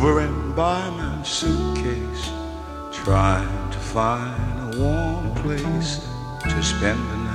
hovering by my suitcase, trying to find a warm place to spend the night.